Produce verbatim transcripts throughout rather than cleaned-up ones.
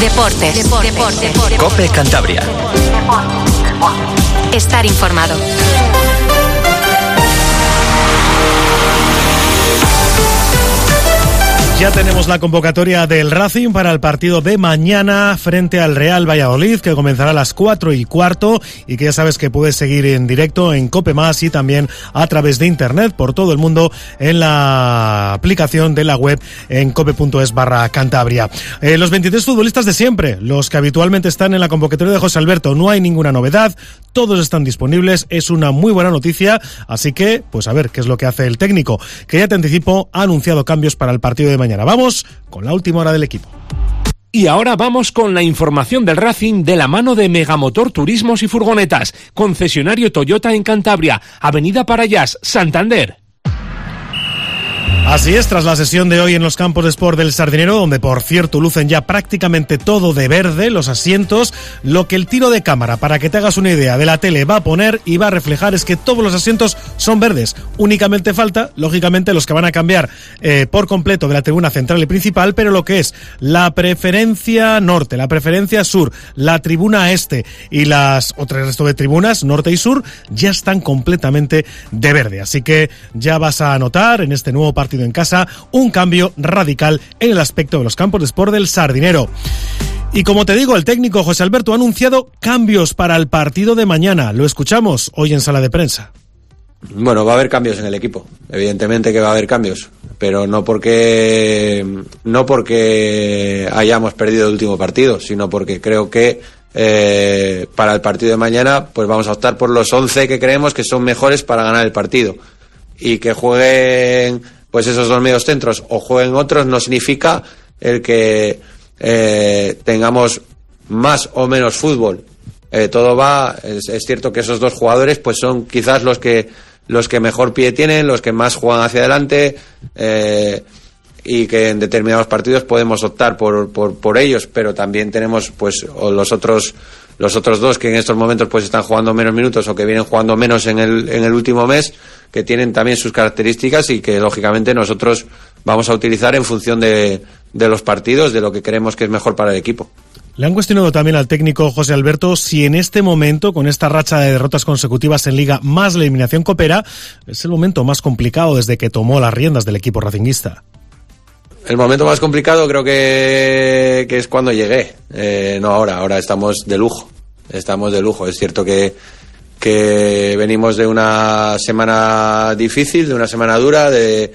Deportes. Deportes. Deportes. COPE Cantabria. Estar informado. Ya tenemos la convocatoria del Racing para el partido de mañana frente al Real Valladolid, que comenzará a las cuatro y cuarto y que ya sabes que puedes seguir en directo en COPE Más y también a través de internet por todo el mundo en la aplicación de la web en cope.es barra Cantabria. Eh, los veintitrés futbolistas de siempre, los que habitualmente están en la convocatoria de José Alberto, no hay ninguna novedad, todos están disponibles, es una muy buena noticia, así que pues a ver qué es lo que hace el técnico, que ya te anticipo, ha anunciado cambios para el partido de mañana. Vamos con la última hora del equipo. Y ahora vamos con la información del Racing de la mano de Megamotor Turismos y Furgonetas, concesionario Toyota en Cantabria, Avenida Parayas, Santander. Así es, tras la sesión de hoy en los campos de Sport del Sardinero, donde por cierto lucen ya prácticamente todo de verde, los asientos, lo que el tiro de cámara, para que te hagas una idea, de la tele va a poner y va a reflejar es que todos los asientos son verdes. Únicamente falta, lógicamente, los que van a cambiar eh, por completo de la tribuna central y principal, pero lo que es la preferencia norte, la preferencia sur, la tribuna este y las otras resto de tribunas, norte y sur, ya están completamente de verde. Así que ya vas a notar en este nuevo partido en casa un cambio radical en el aspecto de los campos de Sport del Sardinero. Y como te digo, el técnico José Alberto ha anunciado cambios para el partido de mañana. Lo escuchamos hoy en sala de prensa. Bueno, va a haber cambios en el equipo, evidentemente que va a haber cambios, pero no porque no porque hayamos perdido el último partido, sino porque creo que eh, para el partido de mañana pues vamos a optar por los once que creemos que son mejores para ganar el partido. Y que jueguen pues esos dos medios centros o jueguen otros no significa el que eh, tengamos más o menos fútbol. Eh, todo va, es, es cierto que esos dos jugadores pues son quizás los que los que mejor pie tienen, los que más juegan hacia adelante eh, y que en determinados partidos podemos optar por, por, por ellos, pero también tenemos pues o los otros los otros dos que en estos momentos pues están jugando menos minutos o que vienen jugando menos en el en el último mes, que tienen también sus características y que lógicamente nosotros vamos a utilizar en función de, de los partidos, de lo que creemos que es mejor para el equipo. Le han cuestionado también al técnico José Alberto si en este momento, con esta racha de derrotas consecutivas en Liga más la eliminación copera, es el momento más complicado desde que tomó las riendas del equipo racinguista. El momento más complicado creo que, que es cuando llegué, eh, no ahora, ahora estamos de lujo, estamos de lujo. Es cierto que, que venimos de una semana difícil, de una semana dura, de,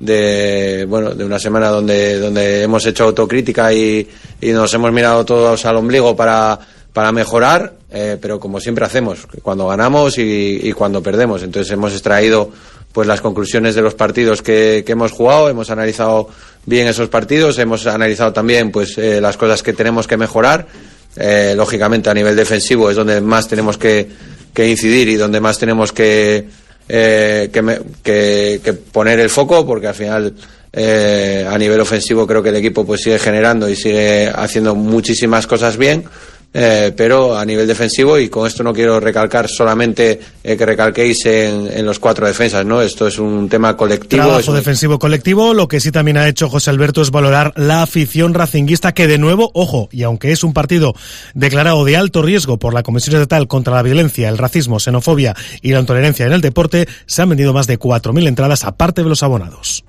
de bueno, de una semana donde, donde hemos hecho autocrítica y, y nos hemos mirado todos al ombligo para, para mejorar, eh, pero como siempre hacemos, cuando ganamos y, y cuando perdemos. Entonces hemos extraído pues las conclusiones de los partidos que, que hemos jugado, hemos analizado bien esos partidos, hemos analizado también pues eh, las cosas que tenemos que mejorar. Eh, lógicamente a nivel defensivo es donde más tenemos que, que incidir y donde más tenemos que, eh, que, me, que, que poner el foco, porque al final eh, a nivel ofensivo creo que el equipo pues sigue generando y sigue haciendo muchísimas cosas bien. Eh, pero a nivel defensivo, y con esto no quiero recalcar solamente eh, que recalquéis en, en los cuatro defensas, ¿no? Esto es un tema colectivo. Trabajo es un... defensivo colectivo. Lo que sí también ha hecho José Alberto es valorar la afición racinguista, que de nuevo, ojo, y aunque es un partido declarado de alto riesgo por la Comisión Estatal contra la Violencia, el Racismo, Xenofobia y la Intolerancia en el Deporte, se han vendido más de cuatro mil entradas aparte de los abonados.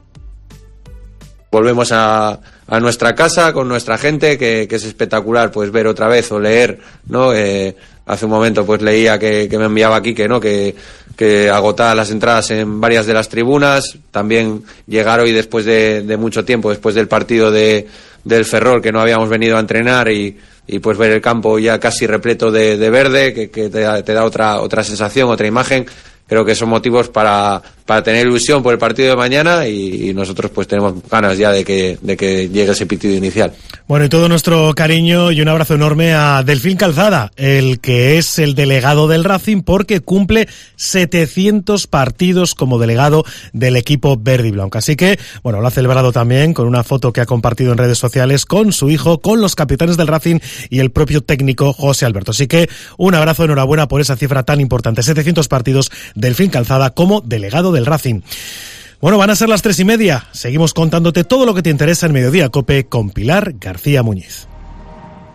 Volvemos a, a nuestra casa con nuestra gente, que, que es espectacular pues ver otra vez o leer, ¿no? Eh, hace un momento pues leía que, que me enviaba aquí que no, que, que agotaba las entradas en varias de las tribunas. También llegar hoy después de, de mucho tiempo, después del partido de, del Ferrol, que no habíamos venido a entrenar, y, y pues ver el campo ya casi repleto de, de verde, que, que te da, te da otra, otra sensación, otra imagen. Creo que son motivos para, para tener ilusión por el partido de mañana, y, y nosotros pues tenemos ganas ya de que, de que llegue ese pitido inicial. Bueno, y todo nuestro cariño y un abrazo enorme a Delfín Calzada, el que es el delegado del Racing, porque cumple setecientos partidos como delegado del equipo verde y blanco. Así que, bueno, lo ha celebrado también con una foto que ha compartido en redes sociales con su hijo, con los capitanes del Racing y el propio técnico José Alberto. Así que un abrazo, enhorabuena por esa cifra tan importante, setecientos partidos Delfín Calzada como delegado del Racing. Bueno, van a ser las tres y media. Seguimos contándote todo lo que te interesa en Mediodía Cope con Pilar García Muñiz.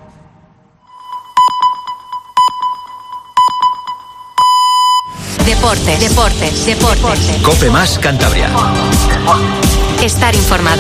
Deportes, deportes, deportes. COPE más Cantabria. Estar informado.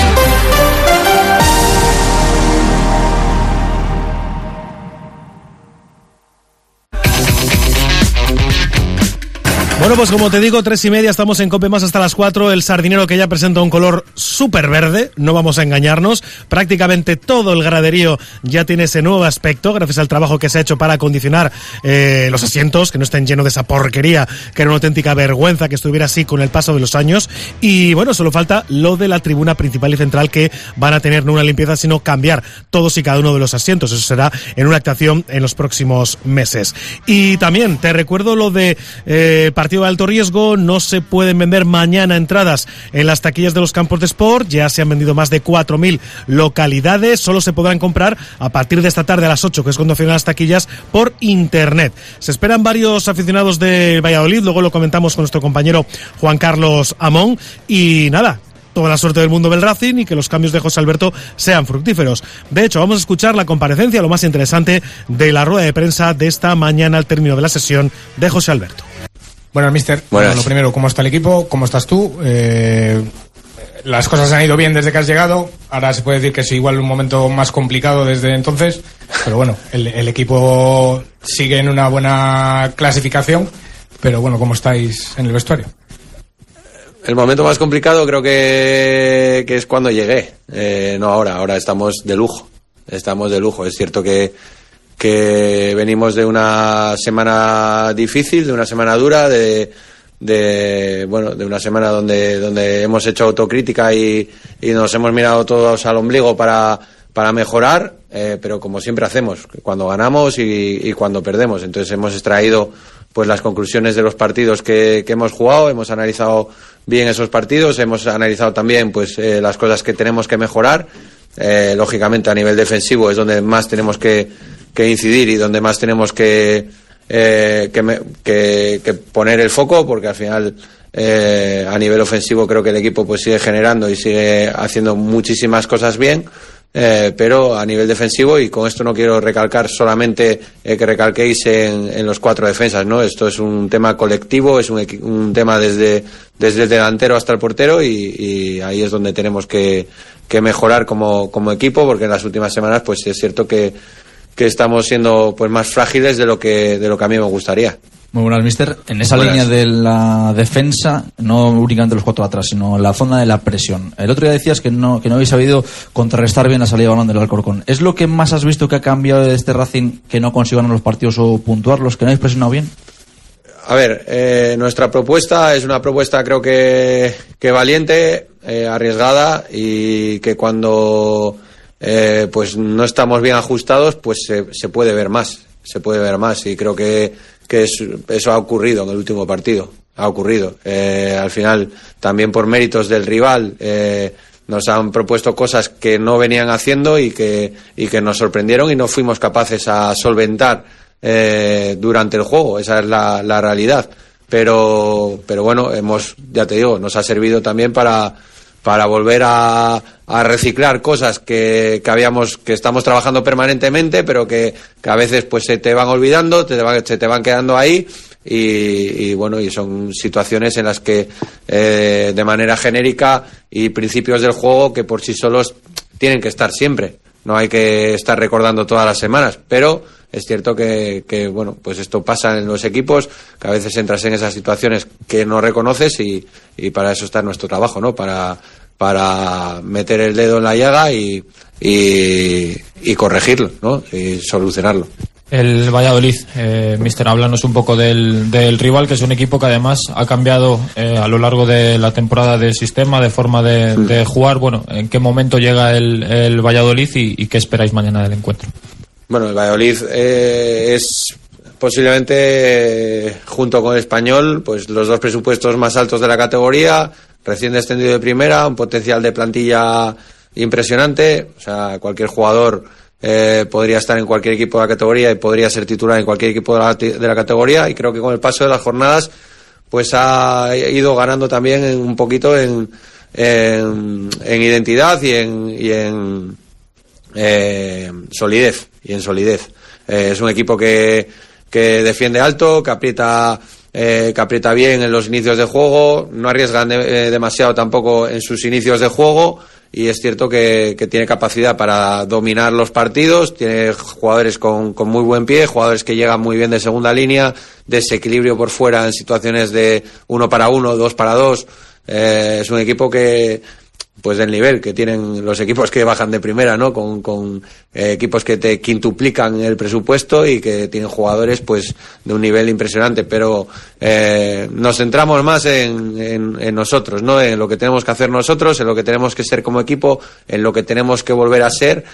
Bueno, pues como te digo, tres y media, estamos en COPE más hasta las cuatro. El Sardinero, que ya presenta un color súper verde, no vamos a engañarnos. Prácticamente todo el graderío ya tiene ese nuevo aspecto, gracias al trabajo que se ha hecho para acondicionar eh, los asientos, que no estén llenos de esa porquería, que era una auténtica vergüenza que estuviera así con el paso de los años. Y bueno, solo falta lo de la tribuna principal y central, que van a tener no una limpieza, sino cambiar todos y cada uno de los asientos. Eso será en una actuación en los próximos meses. Y también te recuerdo lo de eh, partido de alto riesgo. No se pueden vender mañana entradas en las taquillas de los campos de sport. Ya se han vendido más de cuatro mil localidades. Solo se podrán comprar a partir de esta tarde a las ocho, que es cuando cierran las taquillas, por internet. Se esperan varios aficionados de Valladolid. Luego lo comentamos con nuestro compañero Juan Carlos Amón. Y nada, toda la suerte del mundo del Racing y que los cambios de José Alberto sean fructíferos. De hecho, vamos a escuchar la comparecencia, lo más interesante de la rueda de prensa de esta mañana al término de la sesión de José Alberto. Bueno, mister, bueno, lo primero, ¿cómo está el equipo? ¿Cómo estás tú? Eh, las cosas han ido bien desde que has llegado. Ahora se puede decir que es igual un momento más complicado desde entonces. Pero bueno, el, el equipo sigue en una buena clasificación. Pero bueno, ¿cómo estáis en el vestuario? El momento más complicado creo que, que es cuando llegué. Eh, no ahora, ahora estamos de lujo. Estamos de lujo. Es cierto que que venimos de una semana difícil, de una semana dura, de, de bueno, de una semana donde donde hemos hecho autocrítica y, y nos hemos mirado todos al ombligo para para mejorar, eh, pero como siempre hacemos, cuando ganamos y, y cuando perdemos. Entonces hemos extraído pues las conclusiones de los partidos que, que hemos jugado, hemos analizado bien esos partidos, hemos analizado también pues eh, las cosas que tenemos que mejorar. Eh, lógicamente a nivel defensivo es donde más tenemos que que incidir y donde más tenemos que eh, que, me, que que poner el foco, porque al final eh, a nivel ofensivo creo que el equipo pues sigue generando y sigue haciendo muchísimas cosas bien, eh, pero a nivel defensivo, y con esto no quiero recalcar solamente eh, que recalquéis en, en los cuatro defensas, ¿no? Esto es un tema colectivo, es un, un tema desde desde el delantero hasta el portero, y, y ahí es donde tenemos que que mejorar como como equipo, porque en las últimas semanas pues es cierto que que estamos siendo pues más frágiles de lo que de lo que a mí me gustaría. Muy buenas, mister. En esa Buenas. línea de la defensa, no únicamente los cuatro atrás, sino en la zona de la presión. El otro día decías que no que no habéis sabido contrarrestar bien la salida de balón del Alcorcón. ¿Es lo que más has visto que ha cambiado de este Racing, que no consigan los partidos o puntuarlos, que no habéis presionado bien? A ver, eh, nuestra propuesta es una propuesta creo que, que valiente, eh, arriesgada, y que cuando Eh, pues no estamos bien ajustados, pues se, se puede ver más, se puede ver más, y creo que, que es, eso ha ocurrido en el último partido, ha ocurrido. Eh, al final, también por méritos del rival, eh, nos han propuesto cosas que no venían haciendo y que, y que nos sorprendieron y no fuimos capaces a solventar eh, durante el juego. Esa es la, la realidad. Pero, pero bueno, hemos, ya te digo, nos ha servido también para para volver a, a reciclar cosas que, que habíamos, que estamos trabajando permanentemente, pero que, que a veces pues se te van olvidando, te van, se te van quedando ahí, y, y bueno, y son situaciones en las que eh, de manera genérica y principios del juego que por sí solos tienen que estar siempre. No hay que estar recordando todas las semanas, pero es cierto que, que bueno, pues esto pasa en los equipos, que a veces entras en esas situaciones que no reconoces, y, y para eso está nuestro trabajo, ¿no? Para, para meter el dedo en la llaga y, y, y corregirlo, ¿no? Y solucionarlo. El Valladolid, eh, mister, háblanos un poco del, del rival, que es un equipo que además ha cambiado eh, a lo largo de la temporada de sistema, de forma de, de jugar. Bueno, ¿en qué momento llega el, el Valladolid y, y qué esperáis mañana del encuentro? Bueno, el Valladolid eh, es posiblemente, eh, junto con el Español, pues los dos presupuestos más altos de la categoría, recién descendido de primera, un potencial de plantilla impresionante. O sea, cualquier jugador eh, podría estar en cualquier equipo de la categoría y podría ser titular en cualquier equipo de la, de la categoría, y creo que con el paso de las jornadas pues ha ido ganando también en, un poquito en, en, en identidad y en, y en eh, solidez y en solidez. Eh, es un equipo que, que defiende alto, que aprieta eh, que aprieta bien en los inicios de juego, no arriesgan de, eh, demasiado tampoco en sus inicios de juego, y es cierto que, que tiene capacidad para dominar los partidos, tiene jugadores con, con muy buen pie, jugadores que llegan muy bien de segunda línea, desequilibrio por fuera en situaciones de uno para uno, dos para dos. Eh, es un equipo que, pues del nivel que tienen los equipos que bajan de primera, ¿no? Con, con eh, equipos que te quintuplican el presupuesto y que tienen jugadores, pues, de un nivel impresionante. Pero eh, nos centramos más en, en, en nosotros, ¿no? En lo que tenemos que hacer nosotros, en lo que tenemos que ser como equipo, en lo que tenemos que volver a ser,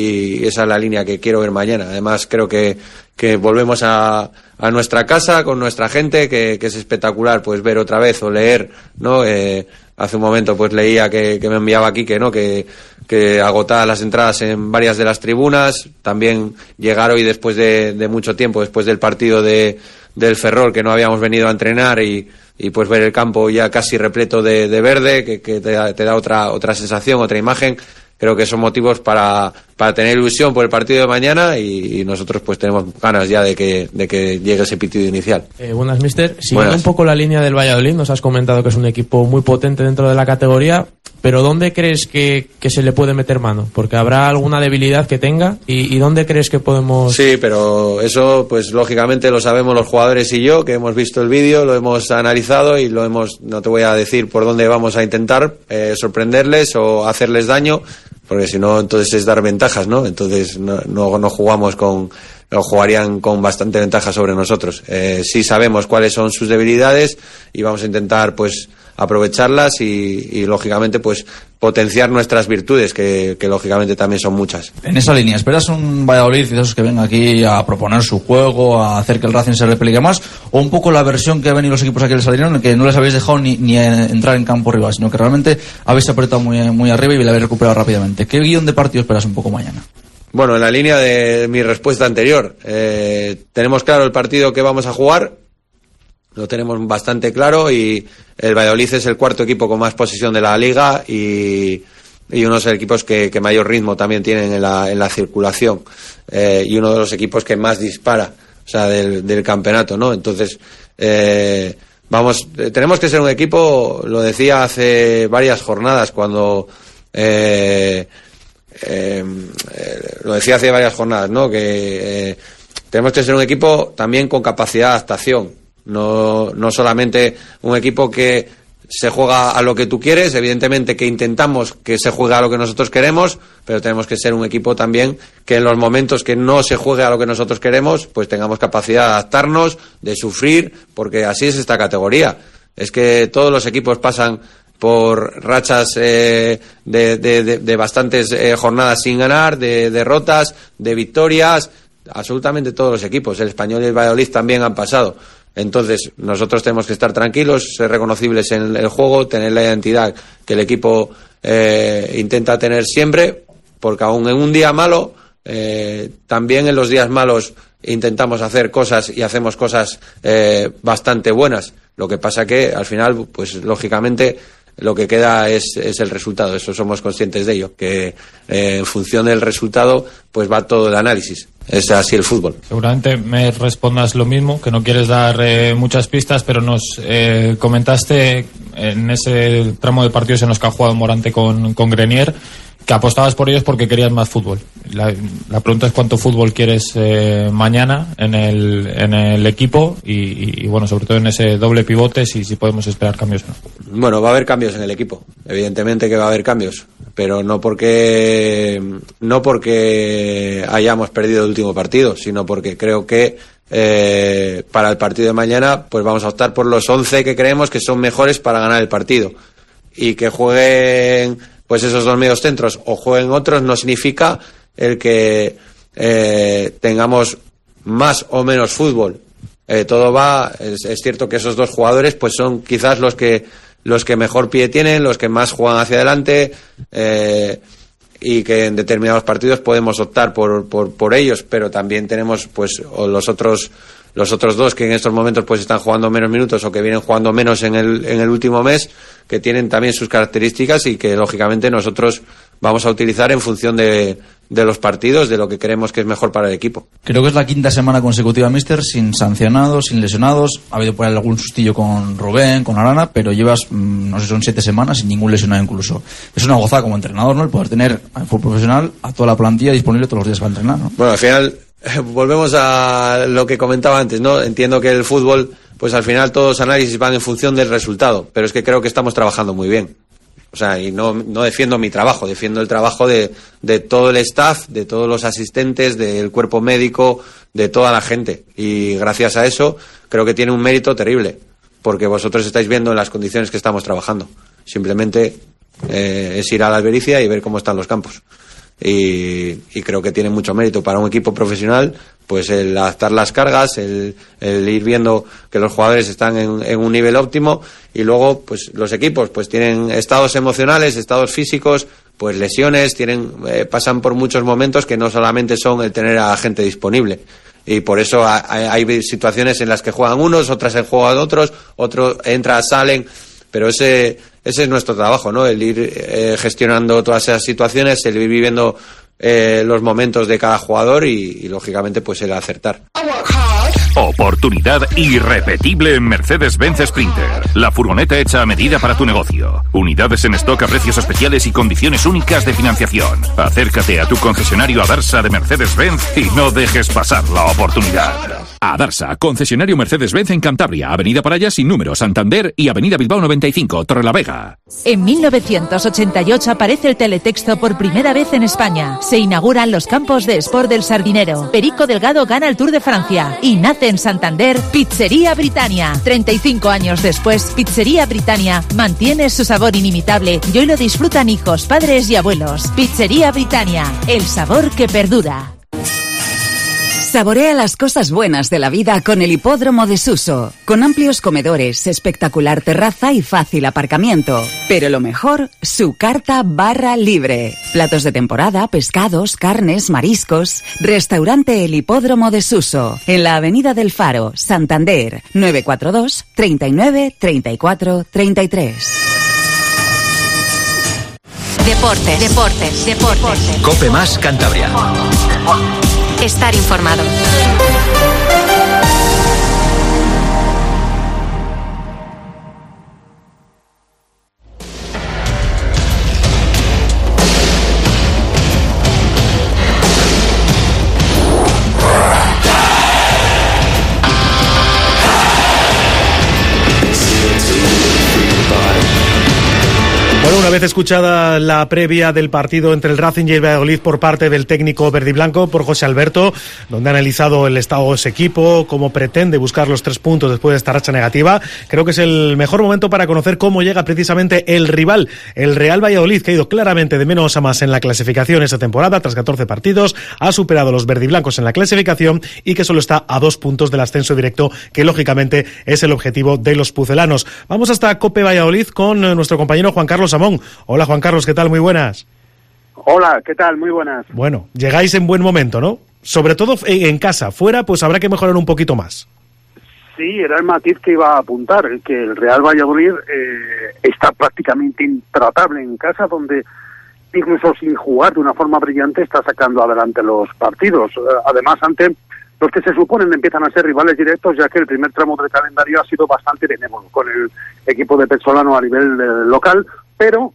y esa es la línea que quiero ver mañana. Además, creo que, que volvemos a, a nuestra casa con nuestra gente, que, que es espectacular, pues, ver otra vez o leer, ¿no? Eh, Hace un momento pues leía que, que me enviaba aquí que no, que, que agotadas las entradas en varias de las tribunas, también llegar hoy después de, de mucho tiempo, después del partido de, del Ferrol, que no habíamos venido a entrenar, y, y pues ver el campo ya casi repleto de, de verde, que, que te da, te da otra, otra sensación, otra imagen. Creo que son motivos para, para tener ilusión por el partido de mañana, y, y nosotros pues tenemos ganas ya de que, de que llegue ese pitido inicial. Eh, buenas, mister. Siguiendo Buenas. un poco la línea del Valladolid, nos has comentado que es un equipo muy potente dentro de la categoría, pero ¿dónde crees que, que se le puede meter mano? Porque habrá alguna debilidad que tenga, y, y ¿dónde crees que podemos...? Sí, pero eso pues lógicamente lo sabemos los jugadores y yo, que hemos visto el vídeo, lo hemos analizado y lo hemos, no te voy a decir por dónde vamos a intentar eh, sorprenderles o hacerles daño, porque si no, entonces es dar ventajas, ¿no? Entonces no, no, no jugamos con, no jugarían con bastante ventaja sobre nosotros. Eh, sí sabemos cuáles son sus debilidades y vamos a intentar, pues, aprovecharlas y, y lógicamente, pues, potenciar nuestras virtudes, que, que lógicamente también son muchas. En esa línea, ¿esperas un Valladolid de esos que venga aquí a proponer su juego, a hacer que el Racing se replique más, o un poco la versión que han venido los equipos aquí del Sardinero, en el que no les habéis dejado ni, ni entrar en campo rival, sino que realmente habéis apretado muy, muy arriba y la habéis recuperado rápidamente? ¿Qué guión de partido esperas un poco mañana? Bueno, en la línea de mi respuesta anterior, eh, tenemos claro el partido que vamos a jugar, lo tenemos bastante claro, y el Valladolid es el cuarto equipo con más posesión de la liga y, y uno de los equipos que, que mayor ritmo también tienen en la, en la circulación, eh, y uno de los equipos que más dispara, o sea, del, del campeonato, ¿no? Entonces, eh, vamos, eh, tenemos que ser un equipo, lo decía hace varias jornadas cuando... Eh, Eh, eh, lo decía hace varias jornadas, ¿no? Que eh, tenemos que ser un equipo también con capacidad de adaptación, no, no solamente un equipo que se juega a lo que tú quieres, evidentemente que intentamos que se juegue a lo que nosotros queremos, pero tenemos que ser un equipo también que en los momentos que no se juegue a lo que nosotros queremos, pues tengamos capacidad de adaptarnos, de sufrir, porque así es esta categoría. Es que todos los equipos pasan por rachas eh, de, de, de, de bastantes eh, jornadas sin ganar, de derrotas, de victorias, absolutamente todos los equipos. El Español y el Valladolid también han pasado. Entonces, nosotros tenemos que estar tranquilos, ser reconocibles en el juego, tener la identidad que el equipo eh, intenta tener siempre, porque aún en un día malo, eh, también en los días malos intentamos hacer cosas y hacemos cosas eh, bastante buenas. Lo que pasa que, al final, pues lógicamente, lo que queda es, es el resultado. Eso somos conscientes de ello, que eh, en función del resultado pues va todo el análisis. Es así el fútbol. Seguramente me respondas lo mismo, que no quieres dar eh, muchas pistas, pero nos eh, comentaste en ese tramo de partidos en los que ha jugado Morante con, con Grenier que apostabas por ellos porque querías más fútbol. La, la pregunta es cuánto fútbol quieres eh, mañana en el, en el equipo y, y, y, bueno, sobre todo en ese doble pivote, si, si podemos esperar cambios o no. Bueno, va a haber cambios en el equipo. Evidentemente que va a haber cambios, pero no porque, no porque hayamos perdido el último partido, sino porque creo que eh, para el partido de mañana pues vamos a optar por los once que creemos que son mejores para ganar el partido. Y que jueguen pues esos dos medios centros o jueguen otros no significa el que eh, tengamos más o menos fútbol. Eh, todo va, es, es cierto que esos dos jugadores pues son quizás los que los que mejor pie tienen, los que más juegan hacia adelante, eh, y que en determinados partidos podemos optar por, por, por ellos, pero también tenemos pues o los otros los otros dos que en estos momentos pues están jugando menos minutos o que vienen jugando menos en el en el último mes, que tienen también sus características y que lógicamente nosotros vamos a utilizar en función de, de los partidos, de lo que creemos que es mejor para el equipo. Creo que es la quinta semana consecutiva, míster, sin sancionados, sin lesionados. Ha habido por ahí algún sustillo con Rubén, con Arana, pero llevas, no sé, son siete semanas sin ningún lesionado incluso. Es una gozada como entrenador, ¿no? El poder tener al fútbol profesional a toda la plantilla disponible todos los días para entrenar, ¿no? Bueno, al final volvemos a lo que comentaba antes, ¿no? Entiendo que el fútbol, pues al final todos los análisis van en función del resultado, pero es que creo que estamos trabajando muy bien. O sea, y no, no defiendo mi trabajo, defiendo el trabajo de, de todo el staff, de todos los asistentes, del cuerpo médico, de toda la gente. Y gracias a eso creo que tiene un mérito terrible, porque vosotros estáis viendo en las condiciones que estamos trabajando. Simplemente eh, es ir a la Albericia y ver cómo están los campos. Y, y creo que tiene mucho mérito para un equipo profesional, pues el adaptar las cargas, el, el ir viendo que los jugadores están en, en un nivel óptimo, y luego pues los equipos pues tienen estados emocionales, estados físicos, pues lesiones, tienen eh, pasan por muchos momentos que no solamente son el tener a gente disponible, y por eso hay, hay situaciones en las que juegan unos, otras en juegan otros, otros entran, salen, pero ese ese es nuestro trabajo, ¿no? El ir eh, gestionando todas esas situaciones, el ir viviendo eh, los momentos de cada jugador y, y lógicamente pues el acertar. Oportunidad irrepetible en Mercedes-Benz Sprinter. La furgoneta hecha a medida para tu negocio. Unidades en stock a precios especiales y condiciones únicas de financiación. Acércate a tu concesionario Adarsa de Mercedes-Benz y no dejes pasar la oportunidad. Adarsa, concesionario Mercedes-Benz en Cantabria, Avenida Paraya sin número, Santander y Avenida Bilbao noventa y cinco, Torrelavega. En mil novecientos ochenta y ocho aparece el teletexto por primera vez en España. Se inauguran los campos de Sport del Sardinero. Perico Delgado gana el Tour de Francia y nace en Santander Pizzería Britannia. treinta y cinco años después, Pizzería Britannia mantiene su sabor inimitable y hoy lo disfrutan hijos, padres y abuelos. Pizzería Britannia, el sabor que perdura. Saborea las cosas buenas de la vida con el Hipódromo de Suso, con amplios comedores, espectacular terraza y fácil aparcamiento. Pero lo mejor, su carta barra libre. Platos de temporada, pescados, carnes, mariscos. Restaurante El Hipódromo de Suso, en la Avenida del Faro, Santander, nueve cuatro dos, treinta y nueve, treinta y cuatro, treinta y tres. Deportes, deportes, deportes. Cope Más Cantabria. Estar informado. Bueno, una vez escuchada la previa del partido entre el Racing y el Valladolid por parte del técnico verdiblanco, por José Alberto, donde ha analizado el estado de ese equipo, cómo pretende buscar los tres puntos después de esta racha negativa, creo que es el mejor momento para conocer cómo llega precisamente el rival, el Real Valladolid, que ha ido claramente de menos a más en la clasificación esta temporada, tras catorce partidos, ha superado a los verdiblancos en la clasificación y que solo está a dos puntos del ascenso directo, que lógicamente es el objetivo de los pucelanos. Vamos hasta Cope Valladolid con nuestro compañero Juan Carlos Amón. Hola Juan Carlos, ¿qué tal? Muy buenas. Hola, ¿qué tal? Muy buenas. Bueno, llegáis en buen momento, ¿no? Sobre todo en casa, fuera pues habrá que mejorar un poquito más. Sí, era el matiz que iba a apuntar, que el Real Valladolid eh, está prácticamente intratable en casa, donde incluso sin jugar de una forma brillante está sacando adelante los partidos. Además, ante los que se suponen empiezan a ser rivales directos, ya que el primer tramo del calendario ha sido bastante benévolo con el equipo de Pezzolano a nivel eh, local, pero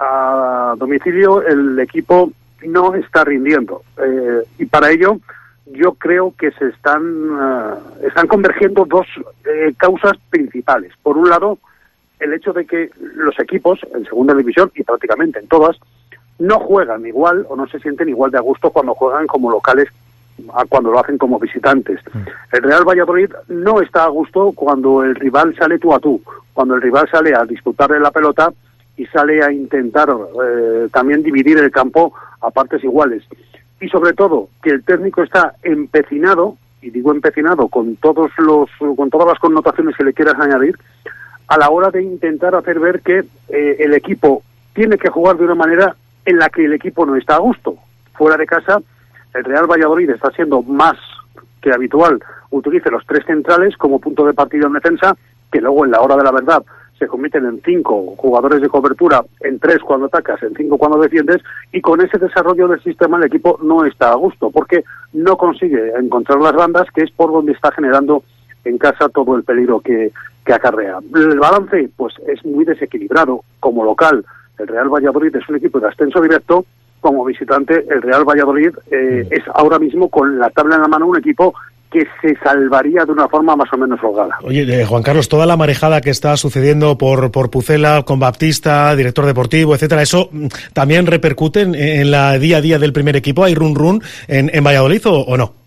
a domicilio el equipo no está rindiendo. Eh, y para ello yo creo que se están, uh, están convergiendo dos eh, causas principales. Por un lado, el hecho de que los equipos en segunda división, y prácticamente en todas, no juegan igual o no se sienten igual de a gusto cuando juegan como locales a cuando lo hacen como visitantes. El Real Valladolid no está a gusto cuando el rival sale tú a tú, cuando el rival sale a disputarle la pelota y sale a intentar eh, también dividir el campo a partes iguales. Y sobre todo, que el técnico está empecinado, y digo empecinado con todos los con todas las connotaciones que le quieras añadir, a la hora de intentar hacer ver que eh, el equipo tiene que jugar de una manera en la que el equipo no está a gusto. Fuera de casa, el Real Valladolid está siendo más que habitual, utilice los tres centrales como punto de partida en defensa, que luego en la hora de la verdad se se convierten en cinco jugadores de cobertura, en tres cuando atacas, en cinco cuando defiendes, y con ese desarrollo del sistema el equipo no está a gusto, porque no consigue encontrar las bandas, que es por donde está generando en casa todo el peligro que, que acarrea. El balance, pues, es muy desequilibrado. Como local, el Real Valladolid es un equipo de ascenso directo. Como visitante, el Real Valladolid eh, es ahora mismo, con la tabla en la mano, un equipo que se salvaría de una forma más o menos holgada. Oye, eh, Juan Carlos, toda la marejada que está sucediendo por, por Pucela, con Baptista, director deportivo, etcétera, ¿eso también repercute en, en la día a día del primer equipo? ¿Hay run run en, en Valladolid o, o no?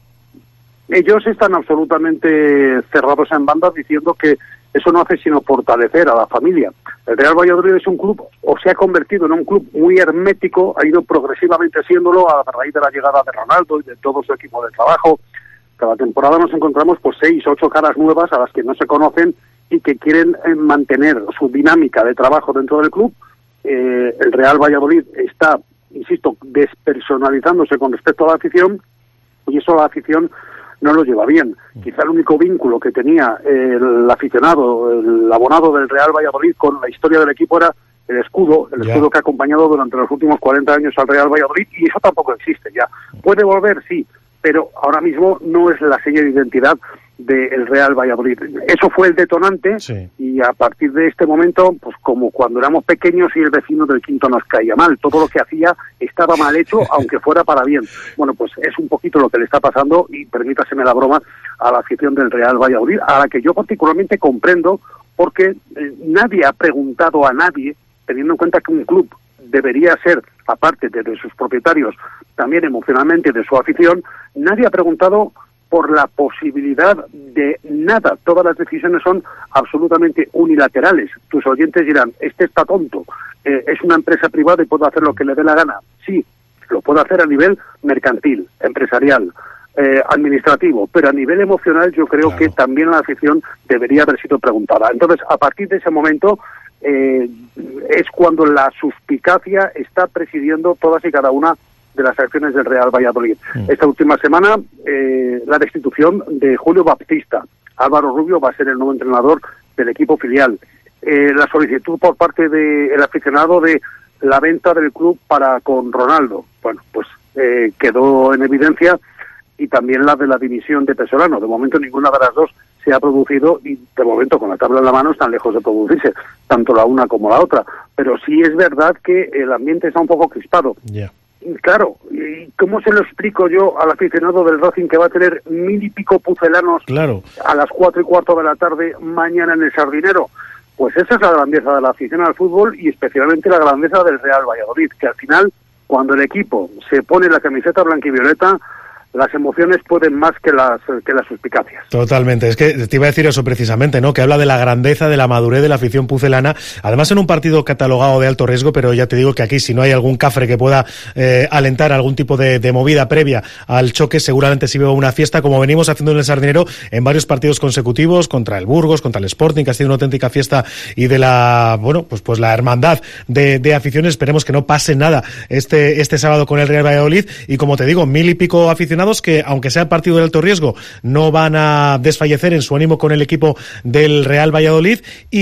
Ellos están absolutamente cerrados en bandas, diciendo que eso no hace sino fortalecer a la familia. El Real Valladolid es un club, o se ha convertido en un club muy hermético, ha ido progresivamente siéndolo a raíz de la llegada de Ronaldo y de todo su equipo de trabajo. Cada temporada nos encontramos pues seis, ocho caras nuevas a las que no se conocen y que quieren eh, mantener su dinámica de trabajo dentro del club. Eh, el Real Valladolid está, insisto, despersonalizándose con respecto a la afición, y eso la afición no lo lleva bien. Quizá el único vínculo que tenía el aficionado, el abonado del Real Valladolid con la historia del equipo era el escudo, el yeah. escudo que ha acompañado durante los últimos cuarenta años al Real Valladolid, y eso tampoco existe ya. ¿Puede volver? Sí, pero ahora mismo no es la seña de identidad del Real Valladolid. Eso fue el detonante, sí. Y a partir de este momento, pues como cuando éramos pequeños y el vecino del quinto nos caía mal, todo lo que hacía estaba mal hecho, aunque fuera para bien. Bueno, pues es un poquito lo que le está pasando, y permítaseme la broma, a la afición del Real Valladolid, a la que yo particularmente comprendo, porque eh, nadie ha preguntado a nadie, teniendo en cuenta que un club debería ser, aparte de, de sus propietarios, también emocionalmente de su afición, nadie ha preguntado por la posibilidad de nada. Todas las decisiones son absolutamente unilaterales. Tus oyentes dirán, este está tonto, eh, es una empresa privada y puede hacer lo que le dé la gana. Sí, lo puede hacer a nivel mercantil, empresarial, eh, administrativo, pero a nivel emocional yo creo claro. que también la afición debería haber sido preguntada. Entonces, a partir de ese momento, eh, es cuando la suspicacia está presidiendo todas y cada una de las acciones del Real Valladolid. Mm. Esta última semana, eh, la destitución de Julio Baptista. Álvaro Rubio va a ser el nuevo entrenador del equipo filial. Eh, la solicitud por parte del aficionado de la venta del club para con Ronaldo. Bueno, pues eh, quedó en evidencia, y también la de la dimisión de Pesolano. De momento ninguna de las dos se ha producido, y de momento con la tabla en la mano están lejos de producirse, tanto la una como la otra. Pero sí es verdad que el ambiente está un poco crispado. Yeah. Claro, ¿y cómo se lo explico yo al aficionado del Racing, que va a tener mil y pico pucelanos claro. a las cuatro y cuarto de la tarde mañana en el Sardinero? Pues esa es la grandeza de la afición al fútbol, y especialmente la grandeza del Real Valladolid, que al final, cuando el equipo se pone la camiseta blanquivioleta, las emociones pueden más que las que las suspicacias. Totalmente, es que te iba a decir eso precisamente, ¿no? Que habla de la grandeza, de la madurez de la afición pucelana, además en un partido catalogado de alto riesgo, pero ya te digo que aquí, si no hay algún cafre que pueda eh, alentar algún tipo de, de movida previa al choque, seguramente sí veo una fiesta, como venimos haciendo en el Sardinero en varios partidos consecutivos, contra el Burgos, contra el Sporting, que ha sido una auténtica fiesta, y de la, bueno, pues pues la hermandad de, de aficiones. Esperemos que no pase nada este este sábado con el Real Valladolid, y como te digo, mil y pico aficionados que, aunque sea partido de alto riesgo, no van a desfallecer en su ánimo con el equipo del Real Valladolid,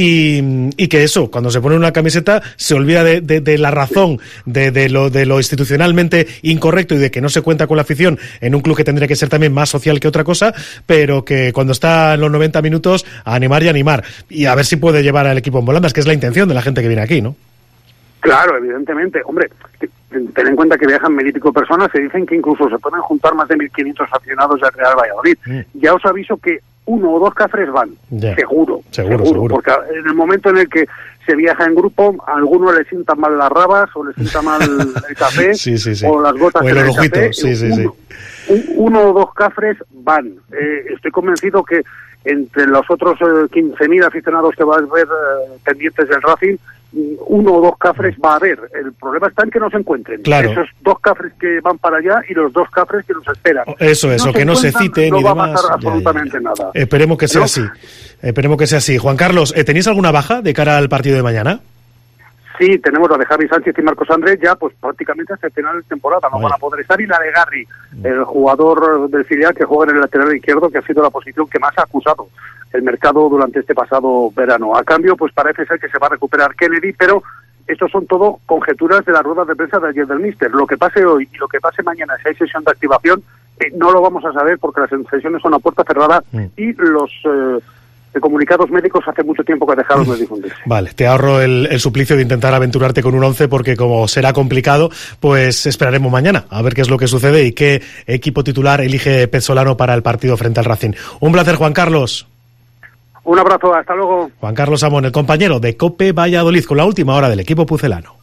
y, y que eso, cuando se pone una camiseta, se olvida de, de, de la razón de, de, lo, de lo institucionalmente incorrecto, y de que no se cuenta con la afición en un club que tendría que ser también más social que otra cosa, pero que cuando está en los noventa minutos, a animar y animar, y a ver si puede llevar al equipo en volandas, que es la intención de la gente que viene aquí, ¿no? Claro, evidentemente. Hombre, ten en cuenta que viajan mil y pico personas, se dicen que incluso se pueden juntar más de mil quinientos aficionados del Real Valladolid. Mm. Ya os aviso que uno o dos cafres van, yeah. seguro, seguro, seguro, seguro. Porque en el momento en el que se viaja en grupo, a algunos les sientan mal las rabas, o les sienta mal el café, sí, sí, sí. o las gotas o el en el orojito. café. Sí, sí, uno, sí. Un, uno o dos cafres van. Eh, estoy convencido que entre los otros eh, quince mil aficionados que va a haber eh, pendientes del Racing, uno o dos cafres va a haber. El problema está en que no se encuentren. Claro. Esos dos cafres que van para allá y los dos cafres que nos esperan. Eso es, no o que no se citen no y va demás. a pasar ya, absolutamente ya, ya. nada. Esperemos que sea ¿No? así. Esperemos que sea así. Juan Carlos, ¿tenéis alguna baja de cara al partido de mañana? sí, tenemos la de Javi Sánchez y Marcos Andrés ya pues prácticamente hasta el final de temporada, no Oye. van a poder estar, y la de Garri, el jugador del filial que juega en el lateral izquierdo, que ha sido la posición que más ha acusado el mercado durante este pasado verano. A cambio, pues parece ser que se va a recuperar Kennedy, pero estos son todo conjeturas de las ruedas de prensa de ayer del míster. Lo que pase hoy y lo que pase mañana, si hay sesión de activación, eh, no lo vamos a saber porque las sesiones son a puerta cerrada mm. y los eh, comunicados médicos hace mucho tiempo que dejaron de difundirse. Vale, te ahorro el, el suplicio de intentar aventurarte con un once porque como será complicado, pues esperaremos mañana a ver qué es lo que sucede y qué equipo titular elige Pezzolano para el partido frente al Racing. Un placer, Juan Carlos. Un abrazo, hasta luego. Juan Carlos Amón, el compañero de COPE Valladolid, con la última hora del equipo pucelano.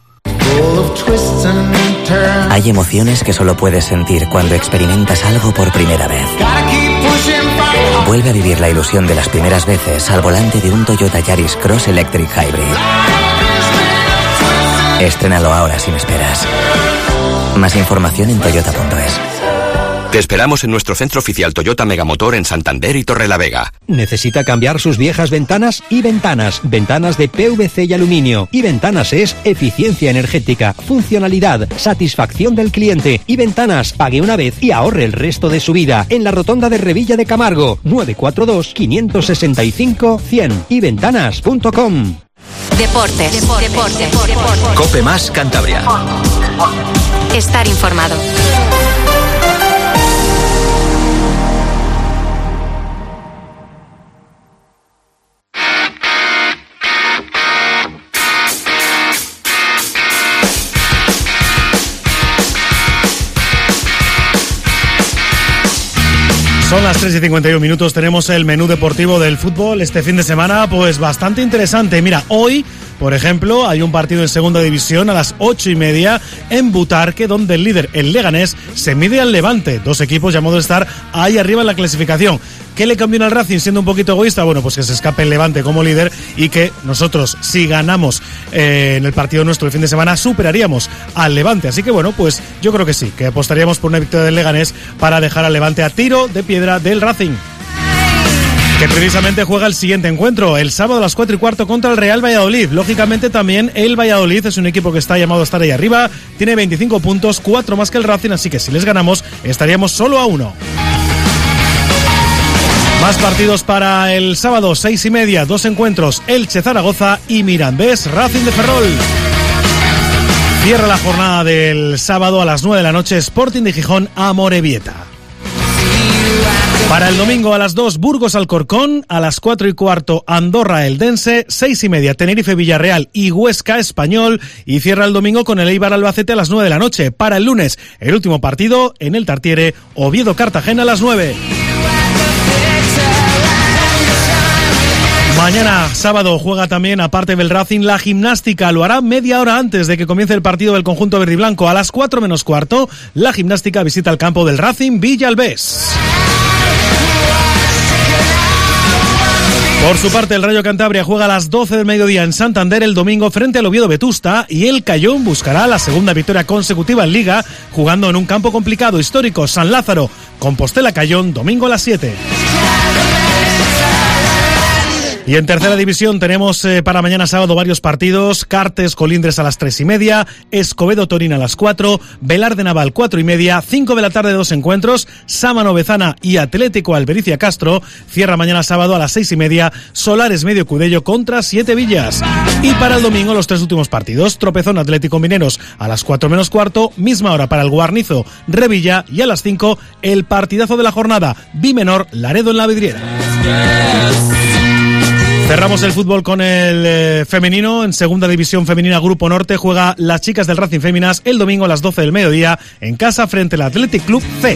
Hay emociones que solo puedes sentir cuando experimentas algo por primera vez. Vuelve a vivir la ilusión de las primeras veces al volante de un Toyota Yaris Cross Electric Hybrid. Estrénalo ahora sin esperas. Más información en toyota punto es. Te esperamos en nuestro centro oficial Toyota Megamotor en Santander y Torrelavega. ¿Necesita cambiar sus viejas ventanas? Y Ventanas, ventanas de P V C y aluminio. Y Ventanas es eficiencia energética, funcionalidad, satisfacción del cliente. Y Ventanas, pague una vez y ahorre el resto de su vida. En la rotonda de Revilla de Camargo, nueve cuatro dos, cinco seis cinco, cien y ventanas punto com. Deportes, deportes, deportes, deportes. Cope Más Cantabria. Estar informado. Son las tres y cincuenta y uno minutos, tenemos el menú deportivo del fútbol este fin de semana, pues bastante interesante. Mira, hoy, por ejemplo, hay un partido en segunda división a las ocho y media en Butarque, donde el líder, el Leganés, se mide al Levante. Dos equipos llamados a estar ahí arriba en la clasificación. ¿Qué le conviene al Racing siendo un poquito egoísta? Bueno, pues que se escape el Levante como líder y que nosotros, si ganamos eh, en el partido nuestro el fin de semana, superaríamos al Levante. Así que bueno, pues yo creo que sí, que apostaríamos por una victoria del Leganés para dejar al Levante a tiro de piedra del Racing, que precisamente juega el siguiente encuentro, el sábado a las cuatro y cuarto contra el Real Valladolid. Lógicamente también el Valladolid es un equipo que está llamado a estar ahí arriba, tiene veinticinco puntos, cuatro más que el Racing, así que si les ganamos estaríamos solo a uno. Más partidos para el sábado, seis y media, dos encuentros, Elche Zaragoza y Mirandés Racing de Ferrol. Cierra la jornada del sábado a las nueve de la noche, Sporting de Gijón Amorebieta. Para el domingo a las dos, Burgos Alcorcón, a las cuatro y cuarto, Andorra Eldense, seis y media, Tenerife Villarreal y Huesca Español, y cierra el domingo con el Eibar Albacete a las nueve de la noche. Para el lunes, el último partido en el Tartiere, Oviedo Cartagena a las nueve. Mañana, sábado, juega también, aparte del Racing, la Gimnástica. Lo hará media hora antes de que comience el partido del conjunto verde y blanco. A las cuatro menos cuarto, la Gimnástica visita el campo del Racing Villalbés. Por su parte, el Rayo Cantabria juega a las doce del mediodía en Santander el domingo frente al Oviedo Vetusta, y el Cayón buscará la segunda victoria consecutiva en Liga, jugando en un campo complicado histórico, San Lázaro. Compostela Cayón, domingo a las siete. Y en tercera división tenemos eh, para mañana sábado varios partidos: Cartes Colindres a las tres y media, Escobedo Torino a las cuatro, Velarde Naval cuatro y media, cinco de la tarde dos encuentros, Sámano Bezana y Atlético Albericia Castro. Cierra mañana sábado a las seis y media, Solares Medio Cudello contra Siete Villas. Y para el domingo los tres últimos partidos: Tropezón Atlético Mineros a las cuatro menos cuarto, misma hora para el Guarnizo Revilla, y a las cinco el partidazo de la jornada, Bimenor Laredo en la Vidriera. Cerramos el fútbol con el eh, femenino. En segunda división femenina, Grupo Norte, juega las chicas del Racing Féminas el domingo a las doce del mediodía en casa frente al Athletic Club C.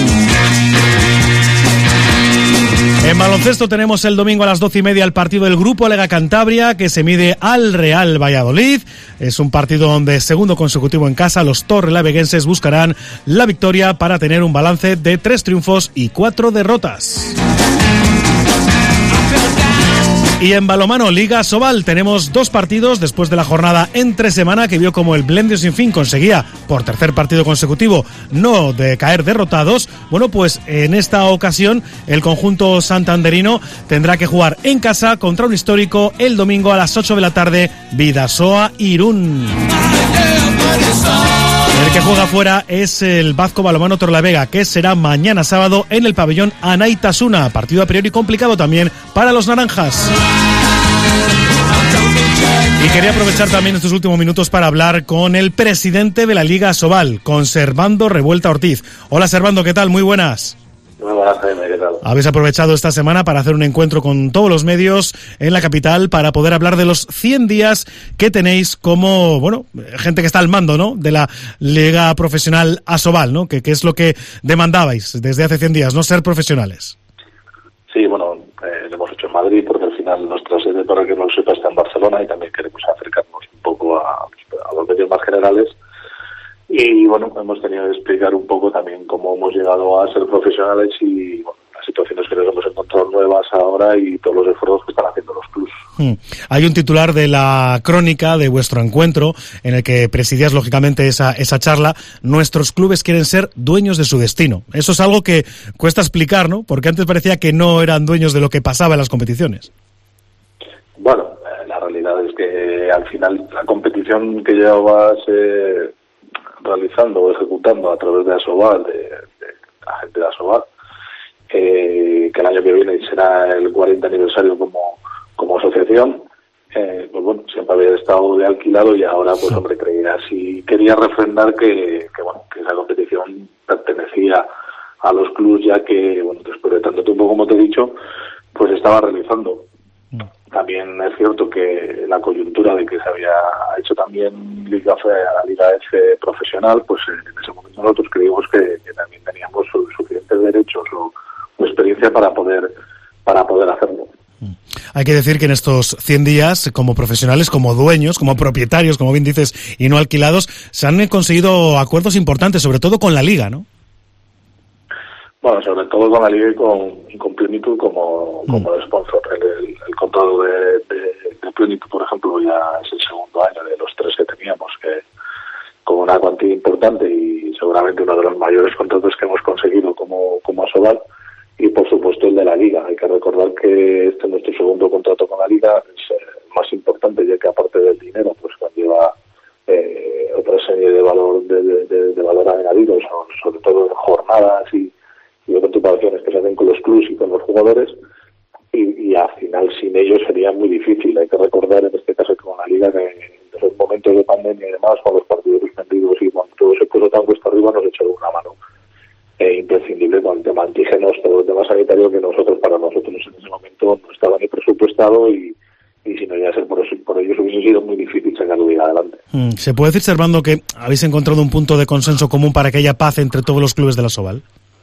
En baloncesto tenemos el domingo a las doce y media el partido del Grupo Lega Cantabria, que se mide al Real Valladolid. Es un partido donde, segundo consecutivo en casa, los torrelaveguenses buscarán la victoria para tener un balance de tres triunfos y cuatro derrotas. Y en balonmano, Liga Sobal, tenemos dos partidos después de la jornada entre semana que vio como el Blendio Sin Fin conseguía, por tercer partido consecutivo, no de caer derrotados. Bueno, pues en esta ocasión el conjunto santanderino tendrá que jugar en casa contra un histórico el domingo a las ocho de la tarde, Bidasoa Irún. El que juega fuera es el Bazco Balonmano Torrelavega, que será mañana sábado en el pabellón Anaitasuna. Partido a priori complicado también para los naranjas. Y quería aprovechar también estos últimos minutos para hablar con el presidente de la Liga Sobal, con Servando Revuelta Ortiz. Hola Servando, ¿qué tal? Muy buenas. Muy buenas, Jaime, ¿qué tal? Habéis aprovechado esta semana para hacer un encuentro con todos los medios en la capital para poder hablar de los cien días que tenéis como, bueno, gente que está al mando, ¿no?, de la Liga Profesional Asobal, ¿no?, que, que es lo que demandabais desde hace cien días, no ser profesionales. Sí, bueno, eh, lo hemos hecho en Madrid porque al final nuestra sede, para que no lo sepa, está en Barcelona y también queremos acercarnos un poco a, a los medios más generales. Y bueno, hemos tenido que explicar un poco también cómo hemos llegado a ser profesionales y bueno, las situaciones que nos hemos encontrado nuevas ahora y todos los esfuerzos que están haciendo los clubs. Hmm. Hay un titular de la crónica de vuestro encuentro en el que presidías lógicamente esa, esa charla. Nuestros clubes quieren ser dueños de su destino. Eso es algo que cuesta explicar, ¿no? Porque antes parecía que no eran dueños de lo que pasaba en las competiciones. Bueno, eh, la realidad es que al final la competición que llevabas eh, realizando o ejecutando a través de Asobal, de, de la gente de Asobal, eh, que el año que viene será el cuarenta aniversario como, como asociación, eh, pues bueno, siempre había estado de alquilado y ahora pues hombre, creía, si quería refrendar que, que bueno, que esa competición pertenecía a los clubes, ya que bueno, después de tanto tiempo, como te he dicho, pues estaba realizando. También es cierto que la coyuntura de que se había hecho también Liga F, la Liga F profesional, pues en ese momento nosotros creímos que, que también teníamos suficientes derechos o, o experiencia para poder para poder hacerlo. Hay que decir que en estos cien días, como profesionales, como dueños, como propietarios, como bien dices, y no alquilados, se han conseguido acuerdos importantes, sobre todo con la Liga, ¿no? Bueno, sobre todo con la Liga y con, con Plenitud como, como mm. sponsor. El, el, el contrato de, de, de Plenitud, por ejemplo, ya es el segundo año de los tres que teníamos, que con una cuantía importante y seguramente uno de los mayores contratos que hemos conseguido como, como Asobal. Y por supuesto el de la Liga. Hay que recordar que este es nuestro segundo contrato con la Liga, es eh, más importante, ya que aparte del dinero, pues conlleva eh, otra serie de valor de, de, de, de valor añadido, sobre, sobre todo en jornadas y y otras ocupaciones que se hacen con los clubes y con los jugadores, y, y al final sin ellos sería muy difícil. Hay que recordar en este caso que con la Liga, que en esos momentos de pandemia y demás, con los partidos suspendidos y cuando todo se puso tan cuesta arriba, nos echó una mano eh, imprescindible con el tema antígenos, todo el tema sanitario, que nosotros, para nosotros en ese momento no estaba ni presupuestado y y si no llega a ser por, eso, por ellos hubiese sido muy difícil sacar la Liga adelante. Mm, ¿Se puede decir, Servando, que habéis encontrado un punto de consenso común para que haya paz entre todos los clubes de la Asobal?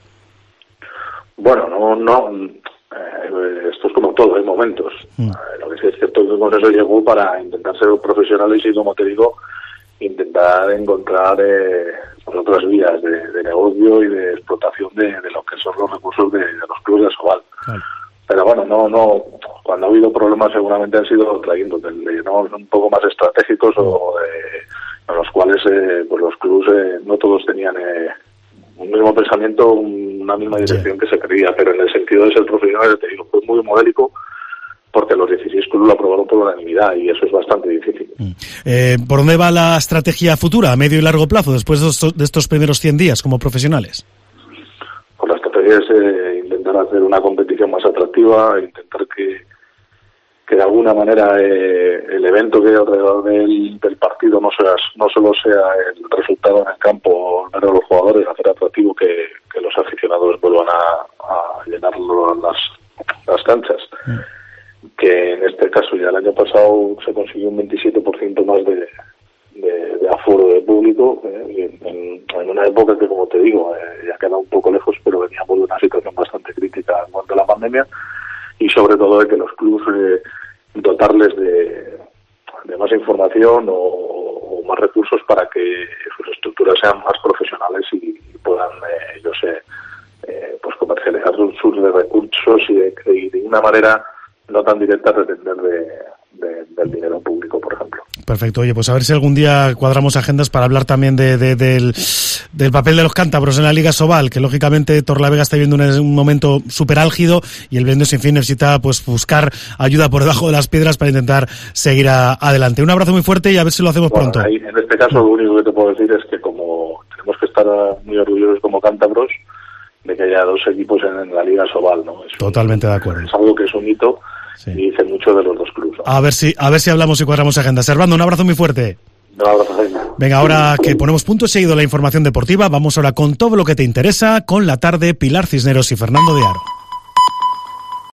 Bueno, no, no, eh, esto es como todo, hay momentos. Mm. Eh, lo que sí es cierto es que con eso llegó para intentar ser profesionales y, como te digo, intentar encontrar eh, pues otras vías de, de negocio y de explotación de, de lo que son los recursos de, de los clubes de Asobal. Claro. Pero bueno, no, no, cuando ha habido problemas seguramente han sido trayendo ¿no? un poco más estratégicos o eh, en los cuales eh, pues los clubes eh, no todos tenían eh, un mismo pensamiento, una misma dirección que se quería, pero en el sentido de ser profesional, te digo, fue muy modélico porque los dieciséis clubes lo aprobaron por unanimidad y eso es bastante difícil. Eh, ¿Por dónde va la estrategia futura, a medio y largo plazo, después de estos, de estos primeros cien días como profesionales? Pues la estrategia es eh, intentar hacer una competición más atractiva, intentar que que de alguna manera eh, el evento que hay alrededor del, del partido no sea no solo sea el resultado en el campo, ver a los jugadores, hacer atractivo que, que los aficionados vuelvan a, a llenar las, las canchas. Mm. Que en este caso ya el año pasado se consiguió un veintisiete por ciento más de, de, de aforo de público, eh, en, en una época que, como te digo, eh, ya queda un poco lejos, pero veníamos de una situación bastante crítica en cuanto a la pandemia. Y sobre todo de que los clubes eh, dotarles de, de más información o, o más recursos para que sus estructuras sean más profesionales y, y puedan eh, ellos eh, eh, pues comercializar sus, sus recursos y de, y de una manera no tan directas de depender de, de, del dinero público, por ejemplo. Perfecto. Oye, pues a ver si algún día cuadramos agendas para hablar también de, de, del, del papel de los cántabros en la Liga Sobal, que lógicamente Torlavega está viviendo un, un momento súper álgido y el Blendo Sin Fin necesita pues buscar ayuda por debajo de las piedras para intentar seguir a, adelante. Un abrazo muy fuerte y a ver si lo hacemos bueno, pronto. Ahí, en este caso lo único que te puedo decir es que como tenemos que estar muy orgullosos como cántabros de que haya dos equipos en, en la Liga Sobal, ¿no? Es Totalmente un, de acuerdo. Es algo que es un hito. Sí. Y dice mucho de los dos clubes, ¿no? A ver si, a ver si hablamos y cuadramos agendas. Servando, un abrazo muy fuerte. Un abrazo, Jaime. Venga, ahora que ponemos punto y seguido la información deportiva, vamos ahora con todo lo que te interesa, con la tarde, Pilar Cisneros y Fernando de Aro.